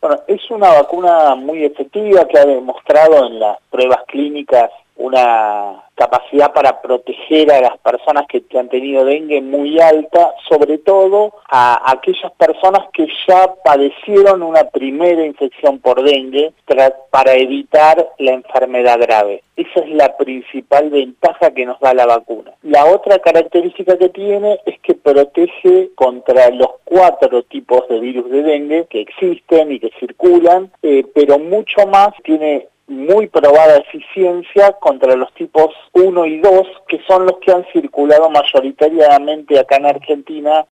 Bueno, es una vacuna muy efectiva que ha demostrado en las pruebas clínicas una capacidad para proteger a las personas que han tenido dengue muy alta, sobre todo a aquellas personas que ya padecieron una primera infección por dengue para evitar la enfermedad grave. Esa es la principal ventaja que nos da la vacuna. La otra característica que tiene es que protege contra los 4 tipos de virus de dengue que existen y que circulan, pero mucho más tiene muy probada eficiencia contra los tipos 1 y 2, que son los que han circulado mayoritariamente acá en Argentina